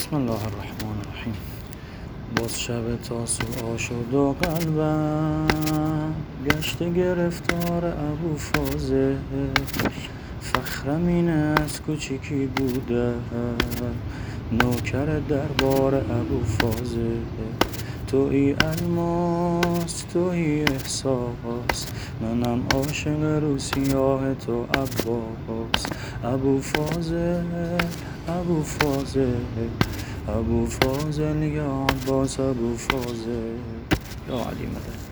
بسم الله الرحمن الرحیم. باز شب تاسوعا شد و قلبم گشت گرفتار ابو فازل. فخرم این از کوچیکی بوده نوکر دربار ابو فازل. توی الماس توی احساس، منم عاشق رو سیاه تو عباس. ابو فازل ابو فازل ابو فازل یا عباس ابو فازل یا علی مدد.